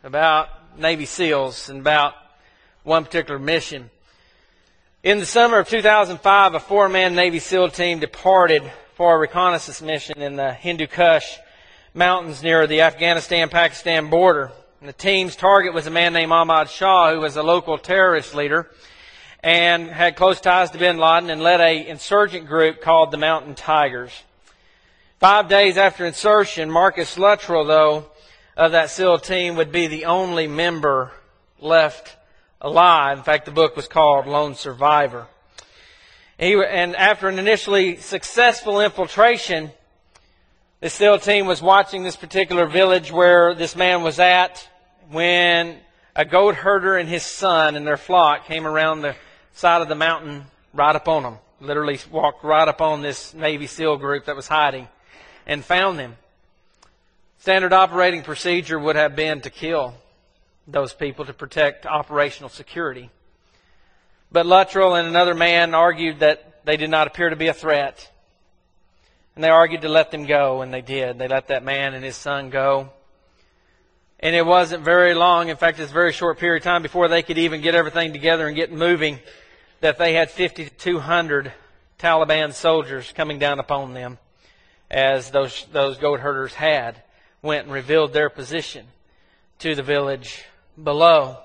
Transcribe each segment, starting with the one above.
about Navy SEALs and about one particular mission. In the summer of 2005, a 4-man Navy SEAL team departed for a reconnaissance mission in the Hindu Kush mountains near the Afghanistan-Pakistan border. And the team's target was a man named Ahmad Shah, who was a local terrorist leader and had close ties to bin Laden and led an insurgent group called the Mountain Tigers. 5 days after insertion, Marcus Luttrell, though, of that SEAL team would be the only member left alive. In fact, the book was called Lone Survivor. And after an initially successful infiltration, the SEAL team was watching this particular village where this man was at when a goat herder and his son and their flock came around the side of the mountain right up on them. Literally walked right up on this Navy SEAL group that was hiding and found them. Standard operating procedure would have been to kill those people to protect operational security. But Luttrell and another man argued that they did not appear to be a threat. And they argued to let them go, and they did. They let that man and his son go. And it wasn't very long, in fact, it's a very short period of time before they could even get everything together and get moving, that they had 50 to 200 Taliban soldiers coming down upon them, as those goat herders had went and revealed their position to the village below.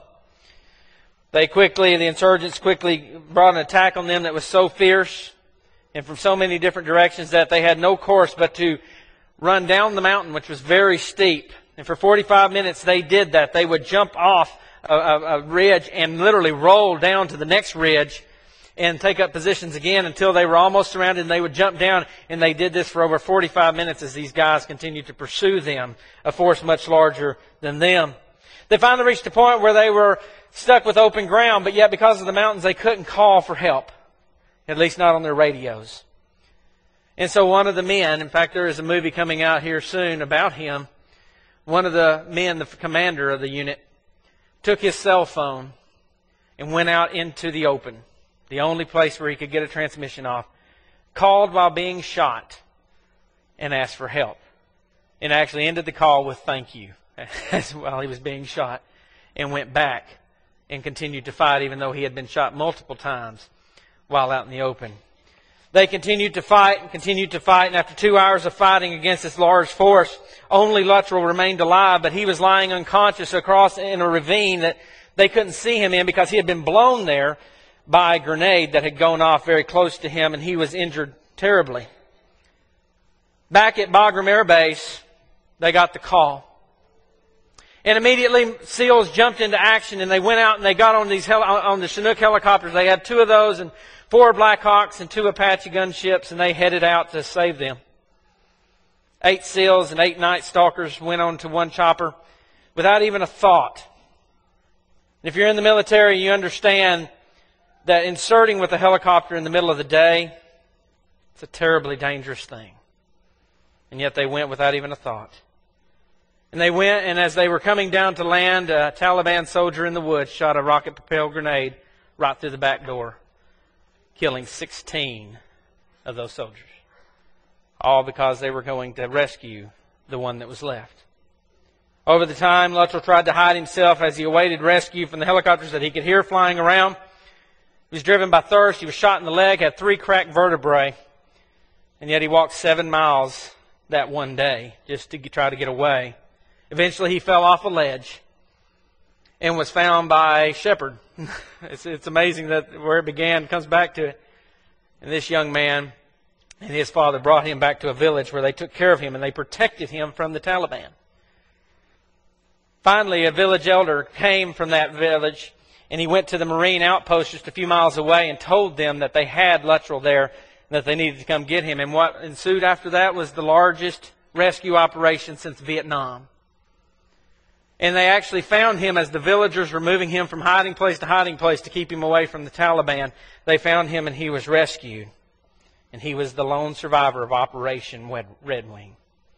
The insurgents quickly brought an attack on them that was so fierce and from so many different directions that they had no course but to run down the mountain, which was very steep. And for 45 minutes they did that. They would jump off a ridge and literally roll down to the next ridge and take up positions again until they were almost surrounded, and they would jump down. And they did this for over 45 minutes as these guys continued to pursue them, a force much larger than them. They finally reached a point where they were stuck with open ground, but yet because of the mountains they couldn't call for help, at least not on their radios. And so one of the men, in fact there is a movie coming out here soon about him, one of the men, the commander of the unit, took his cell phone and went out into the open, the only place where he could get a transmission off, called while being shot, and asked for help. And actually ended the call with thank you while he was being shot, and went back and continued to fight even though he had been shot multiple times while out in the open. They continued to fight, and after 2 hours of fighting against this large force, only Luttrell remained alive, but he was lying unconscious across in a ravine that they couldn't see him in because he had been blown there by a grenade that had gone off very close to him, and he was injured terribly. Back at Bagram Air Base, they got the call. And immediately SEALs jumped into action, and they went out and they got on the Chinook helicopters. They had 2 of those and 4 Black Hawks and 2 Apache gunships, and they headed out to save them. 8 SEALs and 8 Night Stalkers went on to one chopper without even a thought. If you're in the military, you understand that inserting with a helicopter in the middle of the day, it's a terribly dangerous thing. And yet they went without even a thought. And they went, and as they were coming down to land, a Taliban soldier in the woods shot a rocket-propelled grenade right through the back door, killing 16 of those soldiers. All because they were going to rescue the one that was left. Over the time, Luttrell tried to hide himself as he awaited rescue from the helicopters that he could hear flying around. He was driven by thirst. He was shot in the leg, had 3 cracked vertebrae. And yet he walked 7 miles that one day just to try to get away. Eventually he fell off a ledge and was found by a shepherd. It's amazing that where it began comes back to it. And this young man and his father brought him back to a village where they took care of him and they protected him from the Taliban. Finally, a village elder came from that village, and he went to the Marine outpost just a few miles away and told them that they had Luttrell there and that they needed to come get him. And what ensued after that was the largest rescue operation since Vietnam. And they actually found him as the villagers were moving him from hiding place to hiding place to keep him away from the Taliban. They found him and he was rescued. And he was the lone survivor of Operation Red Wing.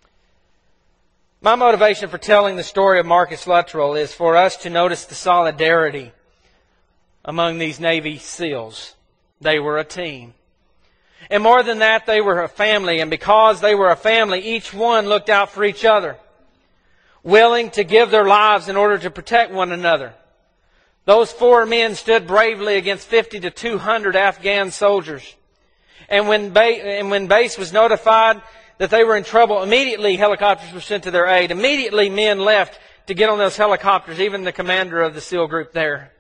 My motivation for telling the story of Marcus Luttrell is for us to notice the solidarity among these Navy SEALs. They were a team. And more than that, they were a family. And because they were a family, each one looked out for each other. willing to give their lives in order to protect one another. Those 4 men stood bravely against 50 to 200 Afghan soldiers. And when base was notified that they were in trouble, immediately helicopters were sent to their aid. Immediately men left to get on those helicopters, even the commander of the SEAL group there.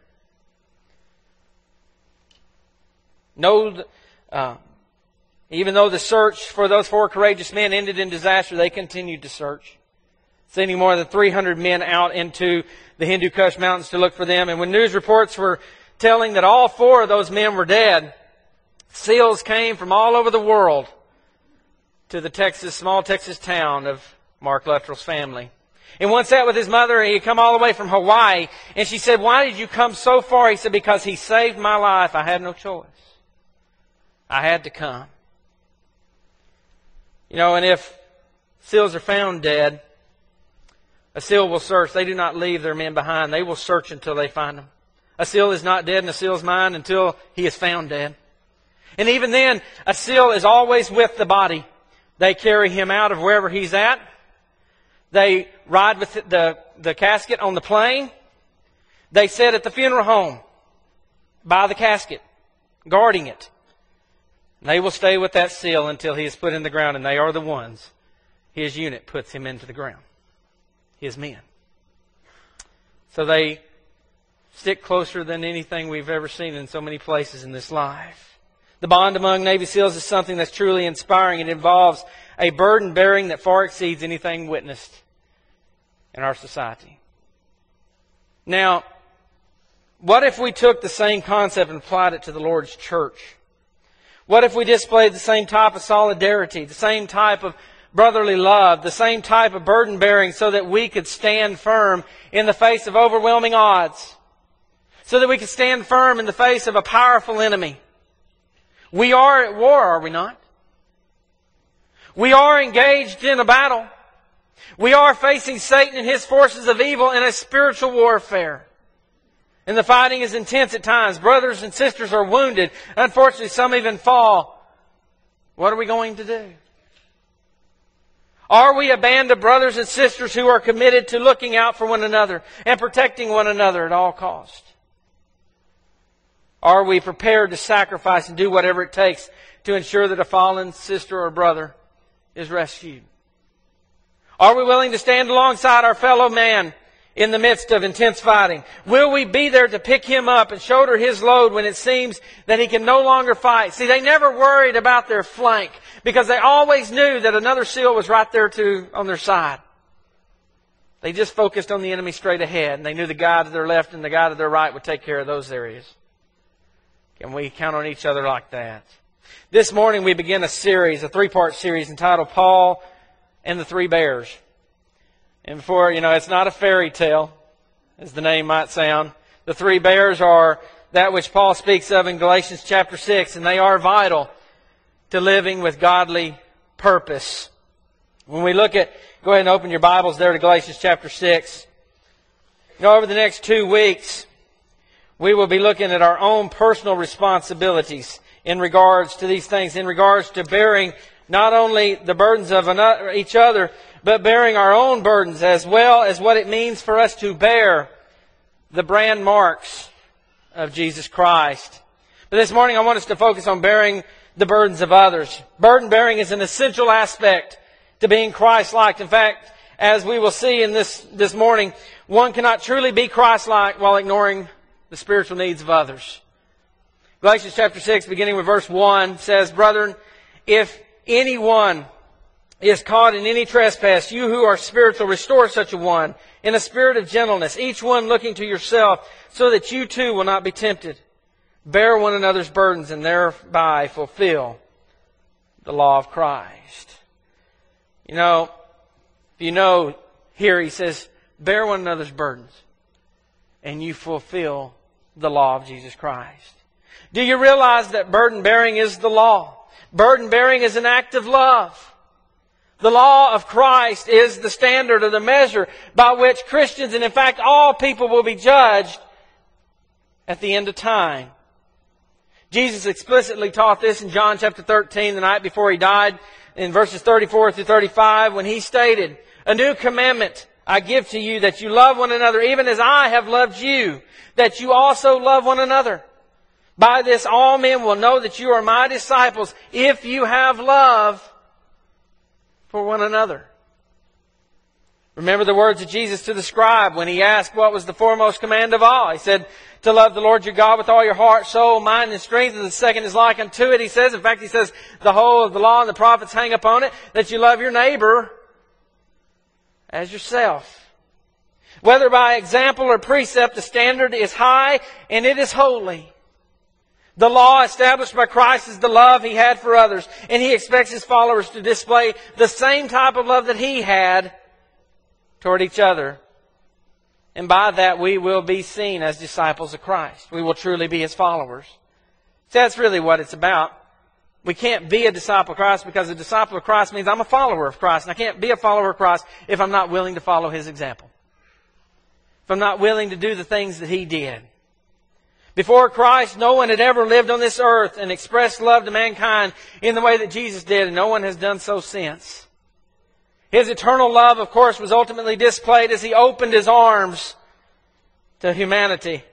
Even though the search for those 4 courageous men ended in disaster, they continued to search, sending more than 300 men out into the Hindu Kush Mountains to look for them. And when news reports were telling that all 4 of those men were dead, SEALs came from all over the world to the small Texas town of Mark Luttrell's family. And one sat with his mother, and he had come all the way from Hawaii. And she said, "Why did you come so far?" He said, "Because he saved my life. I had no choice. I had to come." You know, and if SEALs are found dead, a SEAL will search. They do not leave their men behind. They will search until they find them. A SEAL is not dead in a SEAL's mind until he is found dead. And even then, a SEAL is always with the body. They carry him out of wherever he's at. They ride with the casket on the plane. They sit at the funeral home by the casket, guarding it. They will stay with that SEAL until he is put in the ground, and they are the ones his unit puts him into the ground. His men. So they stick closer than anything we've ever seen in so many places in this life. The bond among Navy SEALs is something that's truly inspiring. It involves a burden bearing that far exceeds anything witnessed in our society. Now, what if we took the same concept and applied it to the Lord's church? What if we displayed the same type of solidarity, the same type of brotherly love, the same type of burden bearing, so that we could stand firm in the face of overwhelming odds? So that we could stand firm in the face of a powerful enemy. We are at war, are we not? We are engaged in a battle. We are facing Satan and his forces of evil in a spiritual warfare. And the fighting is intense at times. Brothers and sisters are wounded. Unfortunately, some even fall. What are we going to do? Are we a band of brothers and sisters who are committed to looking out for one another and protecting one another at all costs? Are we prepared to sacrifice and do whatever it takes to ensure that a fallen sister or brother is rescued? Are we willing to stand alongside our fellow man in the midst of intense fighting? Will we be there to pick him up and shoulder his load when it seems that he can no longer fight? See, they never worried about their flank because they always knew that another SEAL was right there on their side. They just focused on the enemy straight ahead, and they knew the guy to their left and the guy to their right would take care of those areas. Can we count on each other like that? This morning we begin a 3-part series entitled Paul and the 3 Bears. And before, it's not a fairy tale, as the name might sound. The 3 bears are that which Paul speaks of in Galatians chapter 6, and they are vital to living with godly purpose. When we look at, go ahead and open your Bibles there to Galatians chapter 6. Over the next 2 weeks, we will be looking at our own personal responsibilities in regards to these things, in regards to bearing not only the burdens of each other, but bearing our own burdens, as well as what it means for us to bear the brand marks of Jesus Christ. But this morning I want us to focus on bearing the burdens of others. Burden bearing is an essential aspect to being Christ-like. In fact, as we will see in this morning, one cannot truly be Christ-like while ignoring the spiritual needs of others. Galatians chapter 6, beginning with verse 1, says, "Brethren, if anyone is caught in any trespass, you who are spiritual, restore such a one in a spirit of gentleness, each one looking to yourself, so that you too will not be tempted. Bear one another's burdens, and thereby fulfill the law of Christ." Here he says, bear one another's burdens, and you fulfill the law of Jesus Christ. Do you realize that burden bearing is the law? Burden bearing is an act of love. The law of Christ is the standard or the measure by which Christians, and in fact all people, will be judged at the end of time. Jesus explicitly taught this in John chapter 13, the night before He died, in verses 34 through 35, when He stated, "A new commandment I give to you that you love one another, even as I have loved you, that you also love one another. By this all men will know that you are my disciples, if you have love for one another. Remember the words of Jesus to the scribe when he asked what was the foremost command of all. He said, to love the Lord your God with all your heart, soul, mind, and strength. And the second is like unto it, he says. In fact, he says, the whole of the law and the prophets hang upon it, that you love your neighbor as yourself. Whether by example or precept, the standard is high and it is holy. The law established by Christ is the love He had for others. And He expects His followers to display the same type of love that He had toward each other. And by that we will be seen as disciples of Christ. We will truly be His followers. So that's really what it's about. We can't be a disciple of Christ because a disciple of Christ means I'm a follower of Christ. And I can't be a follower of Christ if I'm not willing to follow His example. If I'm not willing to do the things that He did. Before Christ, no one had ever lived on this earth and expressed love to mankind in the way that Jesus did, and no one has done so since. His eternal love, of course, was ultimately displayed as He opened His arms to humanity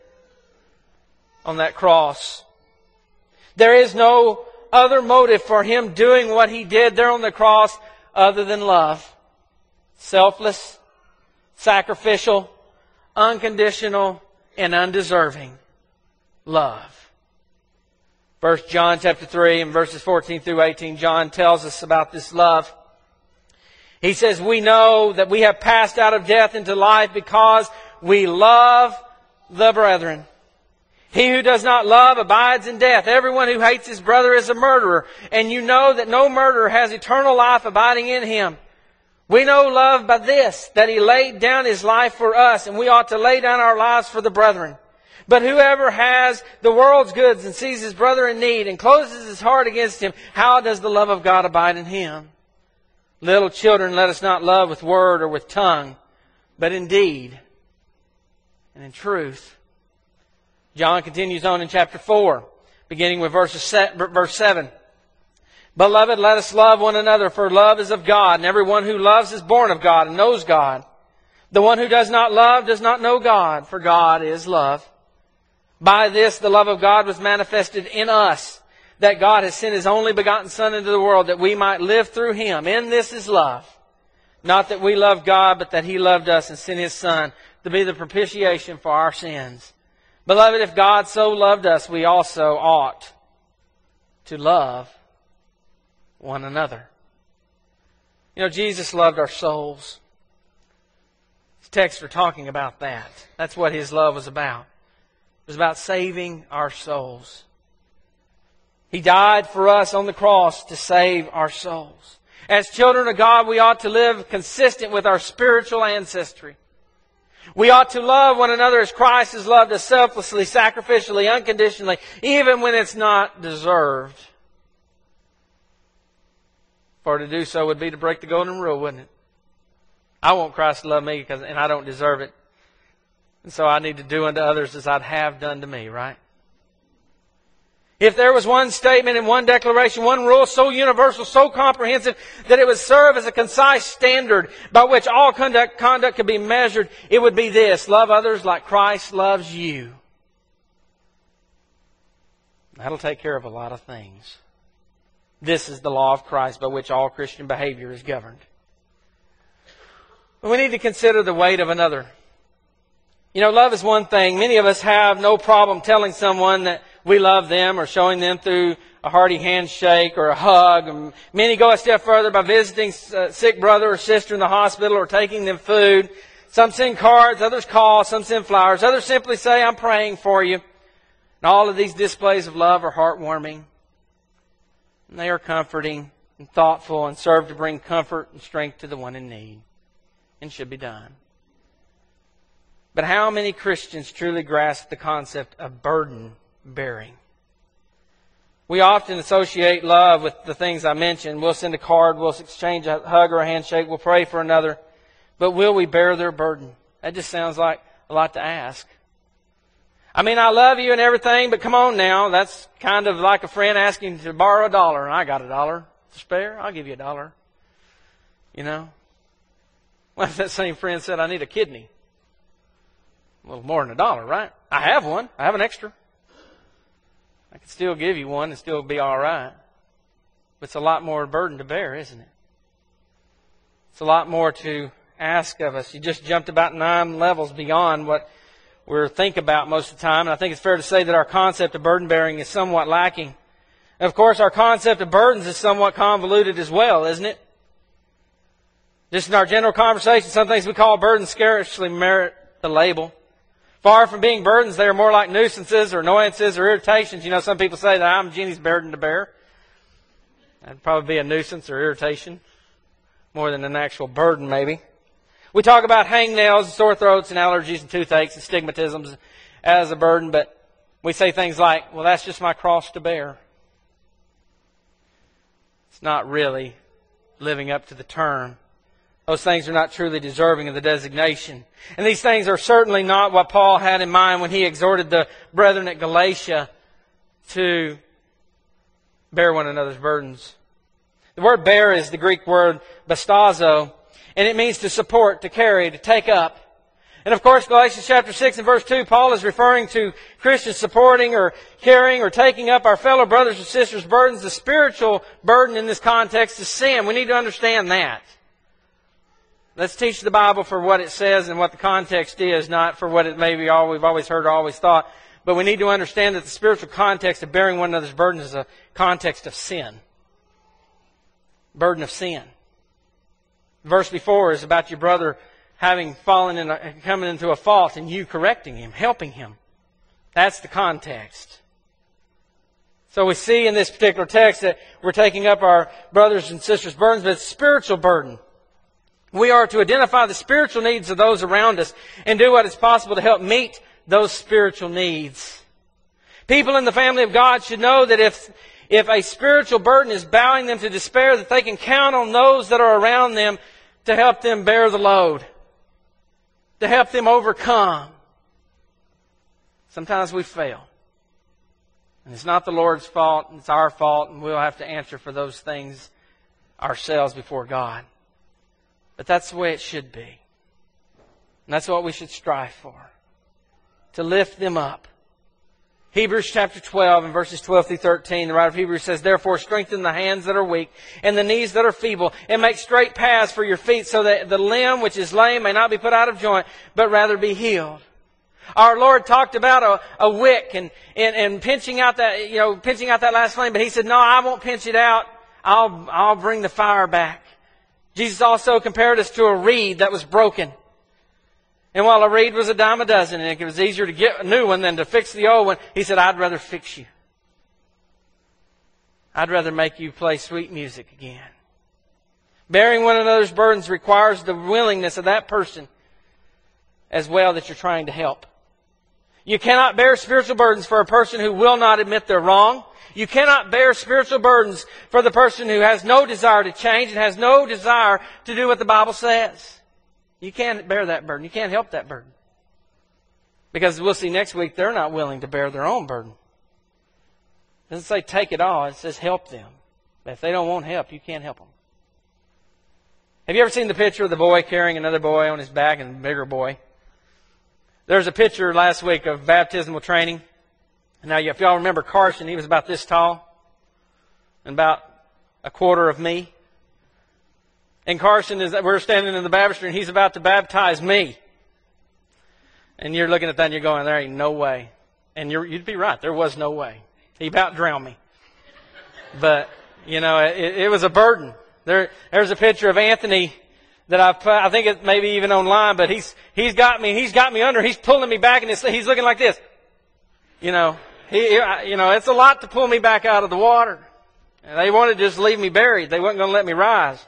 on that cross. There is no other motive for Him doing what He did there on the cross other than love. Selfless, sacrificial, unconditional, and undeserving love. 1 John chapter 3 and verses 14 through 18, John tells us about this love. He says, we know that we have passed out of death into life because we love the brethren. He who does not love abides in death. Everyone who hates his brother is a murderer. And you know that no murderer has eternal life abiding in him. We know love by this, that He laid down His life for us, and we ought to lay down our lives for the brethren. But whoever has the world's goods and sees his brother in need and closes his heart against him, how does the love of God abide in him? Little children, let us not love with word or with tongue, but in deed and in truth. John continues on in chapter 4, beginning with verse 7. Beloved, let us love one another, for love is of God, and everyone who loves is born of God and knows God. The one who does not love does not know God, for God is love. By this the love of God was manifested in us, that God has sent His only begotten Son into the world, that we might live through Him. In this is love. Not that we love God, but that He loved us and sent His Son to be the propitiation for our sins. Beloved, if God so loved us, we also ought to love one another. You know, Jesus loved our souls. These texts are talking about that. That's what His love was about. It was about saving our souls. He died for us on the cross to save our souls. As children of God, we ought to live consistent with our spiritual ancestry. We ought to love one another as Christ has loved us, selflessly, sacrificially, unconditionally, even when it's not deserved. For to do so would be to break the golden rule, wouldn't it? I want Christ to love me and I don't deserve it. And so I need to do unto others as I'd have done to me, right? If there was one statement and one declaration, one rule so universal, so comprehensive, that it would serve as a concise standard by which all conduct could be measured, it would be this: love others like Christ loves you. That'll take care of a lot of things. This is the law of Christ by which all Christian behavior is governed. We need to consider the weight of another. You know, love is one thing. Many of us have no problem telling someone that we love them or showing them through a hearty handshake or a hug. And many go a step further by visiting a sick brother or sister in the hospital or taking them food. Some send cards, others call, some send flowers. Others simply say, I'm praying for you. And all of these displays of love are heartwarming. And they are comforting and thoughtful and serve to bring comfort and strength to the one in need. And should be done. But how many Christians truly grasp the concept of burden bearing? We often associate love with the things I mentioned. We'll send a card, we'll exchange a hug or a handshake, we'll pray for another. But will we bear their burden? That just sounds like a lot to ask. I mean, I love you and everything, but come on now. That's kind of like a friend asking to borrow $1. And I got $1 to spare. I'll give you $1. You know? Well, if that same friend said, I need a kidney. A little more than $1, right? I have one. I have an extra. I can still give you one and still be all right. But it's a lot more burden to bear, isn't it? It's a lot more to ask of us. You just jumped about 9 levels beyond what we think about most of the time. And I think it's fair to say that our concept of burden bearing is somewhat lacking. And of course, our concept of burdens is somewhat convoluted as well, isn't it? Just in our general conversation, some things we call burdens scarcely merit the label. Far from being burdens, they are more like nuisances or annoyances or irritations. You know, some people say that I'm Jeannie's burden to bear. That'd probably be a nuisance or irritation, more than an actual burden maybe. We talk about hangnails and sore throats and allergies and toothaches and stigmatisms as a burden, but we say things like, well, that's just my cross to bear. It's not really living up to the term. Those things are not truly deserving of the designation. And these things are certainly not what Paul had in mind when he exhorted the brethren at Galatia to bear one another's burdens. The word bear is the Greek word bastazo, and it means to support, to carry, to take up. And of course, Galatians chapter 6 and verse 2, Paul is referring to Christians supporting or carrying or taking up our fellow brothers and sisters' burdens. The spiritual burden in this context is sin. We need to understand that. Let's teach the Bible for what it says and what the context is, not for what it may be all we've always heard or always thought. But we need to understand that the spiritual context of bearing one another's burdens is a context of sin. Burden of sin. The verse before is about your brother having coming into a fault and you correcting him, helping him. That's the context. So we see in this particular text that we're taking up our brothers and sisters' burdens, but it's a spiritual burden. We are to identify the spiritual needs of those around us and do what is possible to help meet those spiritual needs. People in the family of God should know that if a spiritual burden is bowing them to despair, that they can count on those that are around them to help them bear the load, to help them overcome. Sometimes we fail. And it's not the Lord's fault, it's our fault, and we'll have to answer for those things ourselves before God. But that's the way it should be. And that's what we should strive for. To lift them up. Hebrews chapter 12 and verses 12 through 13, the writer of Hebrews says, therefore strengthen the hands that are weak and the knees that are feeble, and make straight paths for your feet, so that the limb which is lame may not be put out of joint, but rather be healed. Our Lord talked about a wick and pinching out that last flame, but He said, no, I won't pinch it out. I'll bring the fire back. Jesus also compared us to a reed that was broken. And while a reed was a dime a dozen, and it was easier to get a new one than to fix the old one, He said, I'd rather fix you. I'd rather make you play sweet music again. Bearing one another's burdens requires the willingness of that person as well that you're trying to help. You cannot bear spiritual burdens for a person who will not admit they're wrong. You cannot bear spiritual burdens for the person who has no desire to change and has no desire to do what the Bible says. You can't bear that burden. You can't help that burden. Because we'll see next week, they're not willing to bear their own burden. It doesn't say take it all. It says help them. But if they don't want help, you can't help them. Have you ever seen the picture of the boy carrying another boy on his back and a bigger boy? There's a picture last week of baptismal training. Now, if y'all remember Carson, he was about this tall and about a quarter of me. And Carson, we're standing in the baptistry and he's about to baptize me. And you're looking at that and you're going, there ain't no way. And you'd be right, there was no way. He about drowned me. But, it was a burden. There's a picture of Anthony that I think it maybe even online, but he's got me under, he's pulling me back and he's looking like this. It's a lot to pull me back out of the water. And they wanted to just leave me buried. They weren't going to let me rise.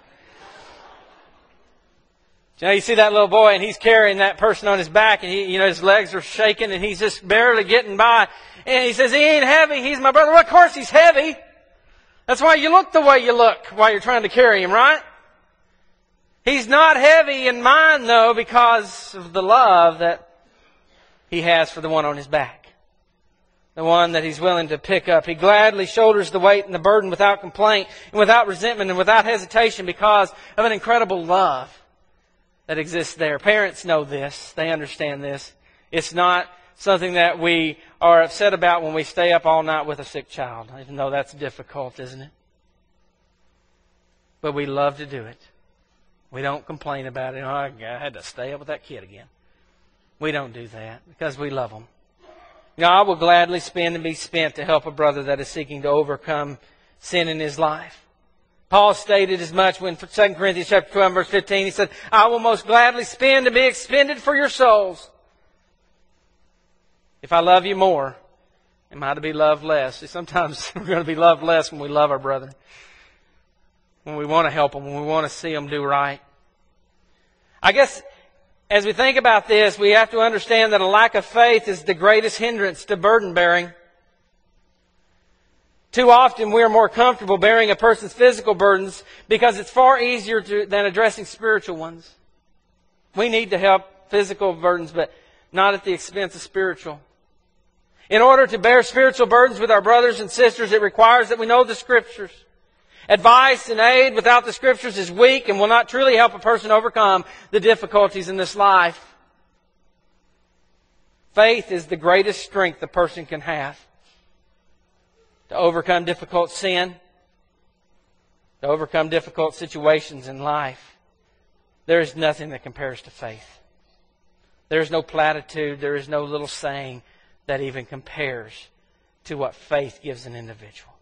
You see that little boy and he's carrying that person on his back and his legs are shaking and he's just barely getting by. And he says, he ain't heavy. He's my brother. Well, of course he's heavy. That's why you look the way you look while you're trying to carry him, right? He's not heavy in mind, though, because of the love that he has for the one on his back. The one that he's willing to pick up. He gladly shoulders the weight and the burden without complaint and without resentment and without hesitation because of an incredible love that exists there. Parents know this. They understand this. It's not something that we are upset about when we stay up all night with a sick child, even though that's difficult, isn't it? But we love to do it. We don't complain about it. Oh, I had to stay up with that kid again. We don't do that because we love them. I will gladly spend and be spent to help a brother that is seeking to overcome sin in his life. Paul stated as much when 2 Corinthians chapter 12, verse 15, he said, I will most gladly spend and be expended for your souls. If I love you more, am I to be loved less? See, sometimes we're going to be loved less when we love our brother. When we want to help them, when we want to see them do right. I guess as we think about this, we have to understand that a lack of faith is the greatest hindrance to burden bearing. Too often we are more comfortable bearing a person's physical burdens because it's far easier than addressing spiritual ones. We need to help physical burdens, but not at the expense of spiritual. In order to bear spiritual burdens with our brothers and sisters, it requires that we know the Scriptures. Advice and aid without the Scriptures is weak and will not truly help a person overcome the difficulties in this life. Faith is the greatest strength a person can have to overcome difficult sin, to overcome difficult situations in life. There is nothing that compares to faith. There is no platitude, there is no little saying that even compares to what faith gives an individual.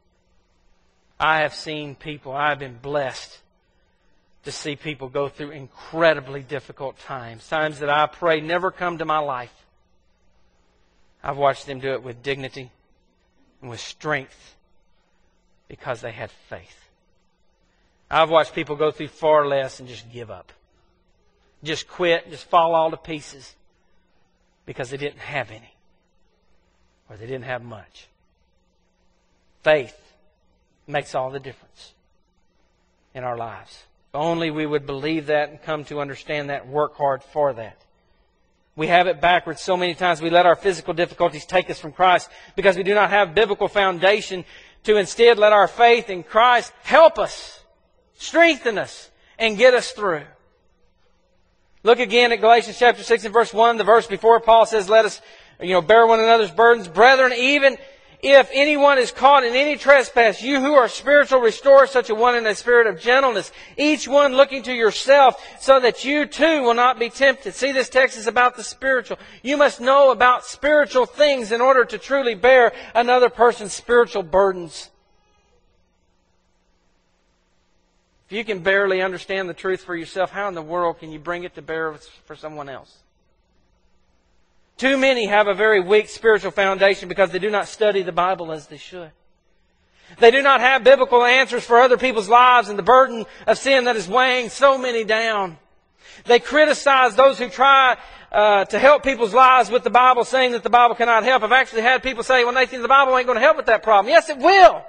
I have seen people, I have been blessed to see people go through incredibly difficult times. Times that I pray never come to my life. I've watched them do it with dignity and with strength because they had faith. I've watched people go through far less and just give up. Just quit, just fall all to pieces because they didn't have any. Or they didn't have much. Faith makes all the difference in our lives. If only we would believe that and come to understand that and work hard for that. We have it backwards so many times. We let our physical difficulties take us from Christ because we do not have biblical foundation to instead let our faith in Christ help us, strengthen us, and get us through. Look again at Galatians chapter 6 and verse 1. The verse before Paul says, let us bear one another's burdens. Brethren, even if anyone is caught in any trespass, you who are spiritual, restore such a one in a spirit of gentleness, each one looking to yourself, so that you too will not be tempted. See, this text is about the spiritual. You must know about spiritual things in order to truly bear another person's spiritual burdens. If you can barely understand the truth for yourself, how in the world can you bring it to bear for someone else? Too many have a very weak spiritual foundation because they do not study the Bible as they should. They do not have biblical answers for other people's lives and the burden of sin that is weighing so many down. They criticize those who try to help people's lives with the Bible, saying that the Bible cannot help. I've actually had people say, well, Nathan, the Bible ain't going to help with that problem. Yes, it will.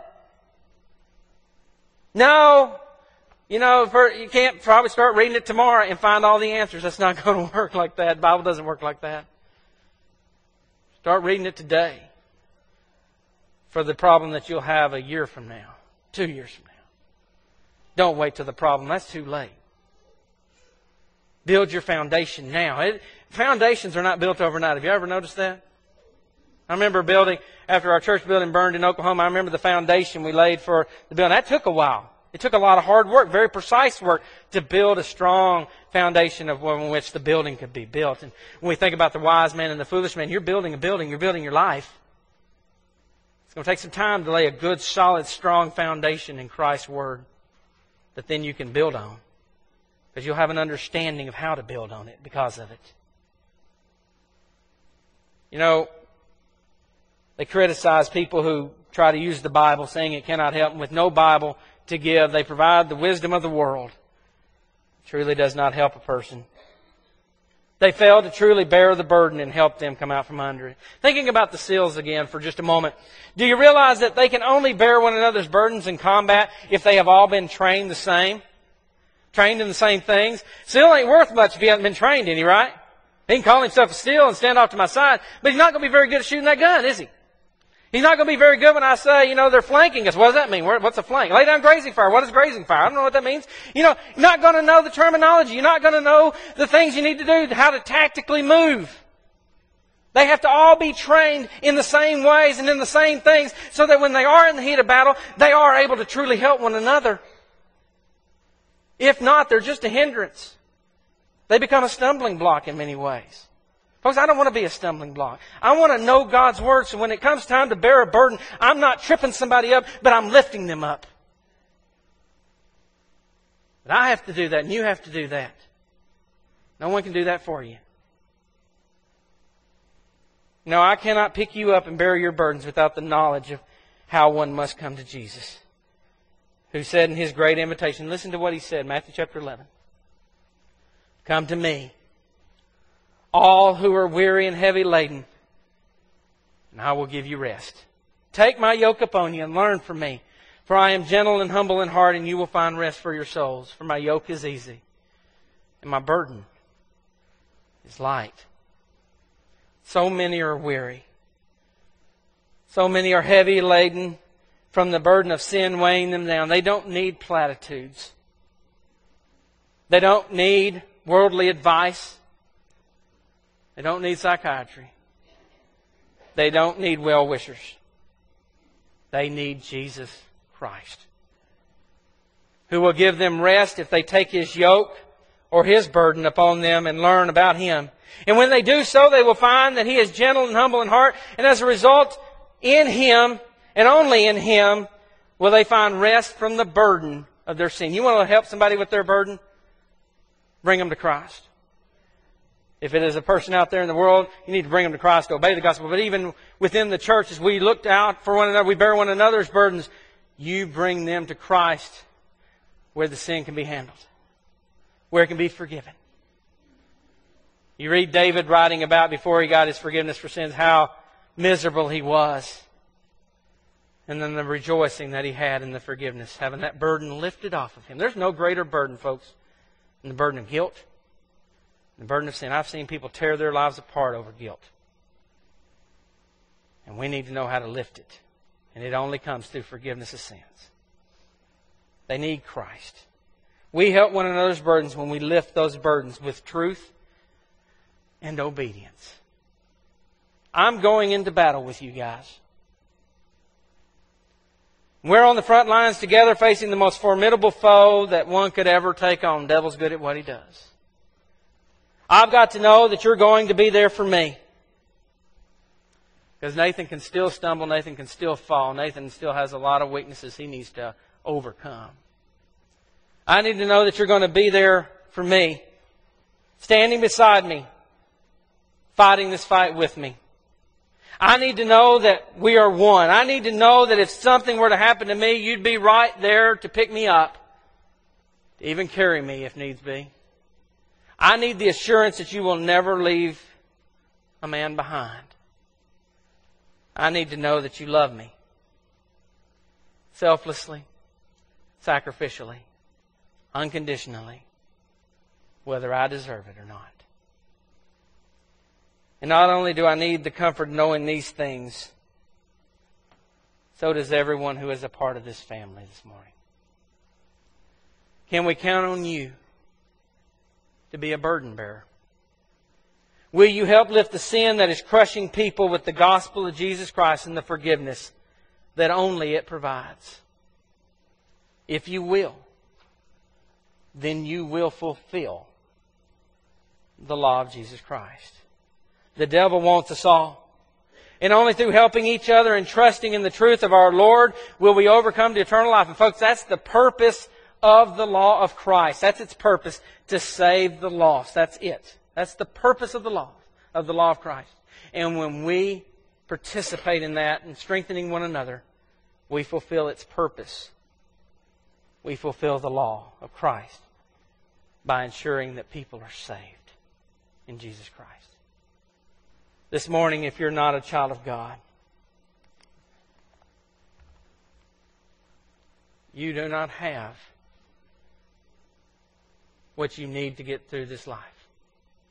No. You can't probably start reading it tomorrow and find all the answers. That's not going to work like that. The Bible doesn't work like that. Start reading it today for the problem that you'll have a year from now, 2 years from now. Don't wait till the problem. That's too late. Build your foundation now. Foundations are not built overnight. Have you ever noticed that? I remember after our church building burned in Oklahoma, I remember the foundation we laid for the building. That took a while. It took a lot of hard work, very precise work, to build a strong foundation of on which the building could be built. And when we think about the wise man and the foolish man, you're building a building, you're building your life. It's going to take some time to lay a good, solid, strong foundation in Christ's Word that then you can build on. Because you'll have an understanding of how to build on it because of it. They criticize people who try to use the Bible, saying it cannot help them. With no Bible to give, they provide the wisdom of the world. It truly does not help a person. They fail to truly bear the burden and help them come out from under it. Thinking about the SEALs again for just a moment. Do you realize that they can only bear one another's burdens in combat if they have all been trained the same? Trained in the same things? SEAL ain't worth much if he hasn't been trained any, right? He can call himself a SEAL and stand off to my side, but he's not going to be very good at shooting that gun, is he? He's not going to be very good when I say, they're flanking us. What does that mean? What's a flank? Lay down grazing fire. What is grazing fire? I don't know what that means. You're not going to know the terminology. You're not going to know the things you need to do, how to tactically move. They have to all be trained in the same ways and in the same things so that when they are in the heat of battle, they are able to truly help one another. If not, they're just a hindrance. They become a stumbling block in many ways. Folks, I don't want to be a stumbling block. I want to know God's Word so when it comes time to bear a burden, I'm not tripping somebody up, but I'm lifting them up. But I have to do that, and you have to do that. No one can do that for you. No, I cannot pick you up and bear your burdens without the knowledge of how one must come to Jesus, who said in His great invitation, listen to what He said, Matthew chapter 11. Come to me, all who are weary and heavy laden, and I will give you rest. Take my yoke upon you and learn from me, for I am gentle and humble in heart, and you will find rest for your souls. For my yoke is easy, and my burden is light. So many are weary. So many are heavy laden from the burden of sin weighing them down. They don't need platitudes. They don't need worldly advice. They don't need psychiatry. They don't need well-wishers. They need Jesus Christ, who will give them rest if they take His yoke or His burden upon them and learn about Him. And when they do so, they will find that He is gentle and humble in heart. And as a result, in Him, and only in Him, will they find rest from the burden of their sin. You want to help somebody with their burden? Bring them to Christ. If it is a person out there in the world, you need to bring them to Christ to obey the gospel. But even within the church, as we look out for one another, we bear one another's burdens, you bring them to Christ where the sin can be handled, where it can be forgiven. You read David writing about before he got his forgiveness for sins, how miserable he was. And then the rejoicing that he had in the forgiveness, having that burden lifted off of him. There's no greater burden, folks, than the burden of guilt, the burden of sin. I've seen people tear their lives apart over guilt. And we need to know how to lift it. And it only comes through forgiveness of sins. They need Christ. We help one another's burdens when we lift those burdens with truth and obedience. I'm going into battle with you guys. We're on the front lines together facing the most formidable foe that one could ever take on. The devil's good at what he does. I've got to know that you're going to be there for me. Because Nathan can still stumble, Nathan can still fall, Nathan still has a lot of weaknesses he needs to overcome. I need to know that you're going to be there for me, standing beside me, fighting this fight with me. I need to know that we are one. I need to know that if something were to happen to me, you'd be right there to pick me up, to even carry me if needs be. I need the assurance that you will never leave a man behind. I need to know that you love me selflessly, sacrificially, unconditionally, whether I deserve it or not. And not only do I need the comfort of knowing these things, so does everyone who is a part of this family this morning. Can we count on you to be a burden bearer? Will you help lift the sin that is crushing people with the gospel of Jesus Christ and the forgiveness that only it provides? If you will, then you will fulfill the law of Jesus Christ. The devil wants us all. And only through helping each other and trusting in the truth of our Lord will we overcome to eternal life. And folks, that's the purpose of the law of Christ. That's its purpose, to save the lost. That's it. That's the purpose of the law of Christ. And when we participate in that and strengthening one another, we fulfill its purpose. We fulfill the law of Christ by ensuring that people are saved in Jesus Christ. This morning, if you're not a child of God, you do not have what you need to get through this life.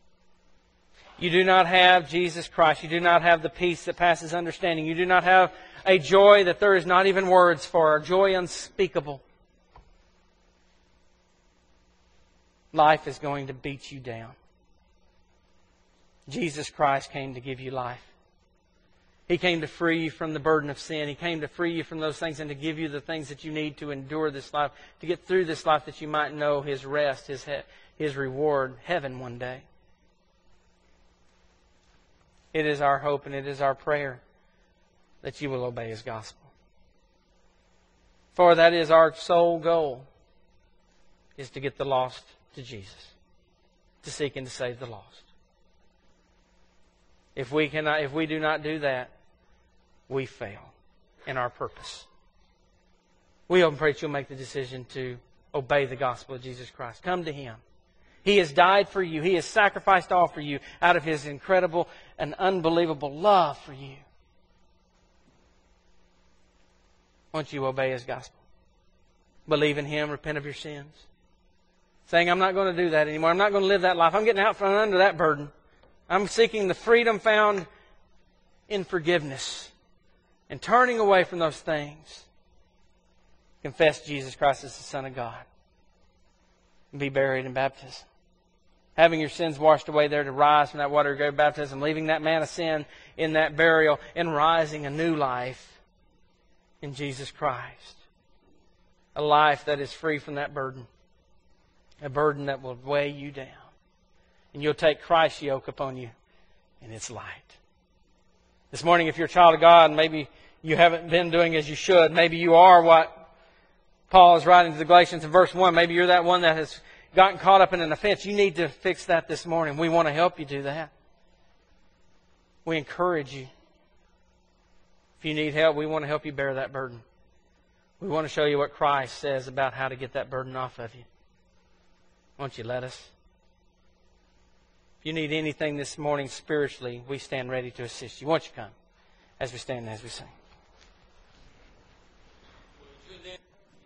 You do not have Jesus Christ. You do not have the peace that passes understanding. You do not have A joy that there is not even words for, a joy unspeakable. Life is going to beat you down. Jesus Christ came to give you life. He came to free you from the burden of sin. He came to free you from those things and to give you the things that you need to endure this life, to get through this life, that you might know His rest, His reward, heaven one day. It is our hope and it is our prayer that you will obey His gospel. For that is our sole goal, is to get the lost to Jesus, to seek and to save the lost. If we do not do that, we fail in our purpose. We hope and pray that you'll make the decision to obey the gospel of Jesus Christ. Come to Him. He has died for you. He has sacrificed all for you out of His incredible and unbelievable love for you. Won't you obey His gospel? Believe in Him, repent of your sins. Saying, I'm not going to do that anymore. I'm not going to live that life. I'm getting out from under that burden. I'm seeking the freedom found in forgiveness and turning away from those things. Confess Jesus Christ as the Son of God and be buried in baptism. Having your sins washed away there to rise from that water of great baptism, leaving that man of sin in that burial and rising a new life in Jesus Christ. A life that is free from that burden. A burden that will weigh you down. And you'll take Christ's yoke upon you, and it's light. This morning, if you're a child of God, maybe you haven't been doing as you should. Maybe you are what Paul is writing to the Galatians in verse 1. Maybe you're that one that has gotten caught up in an offense. You need to fix that this morning. We want to help you do that. We encourage you. If you need help, we want to help you bear that burden. We want to show you what Christ says about how to get that burden off of you. Won't you let us? If you need anything this morning spiritually, we stand ready to assist you. Won't you come as we stand and as we sing?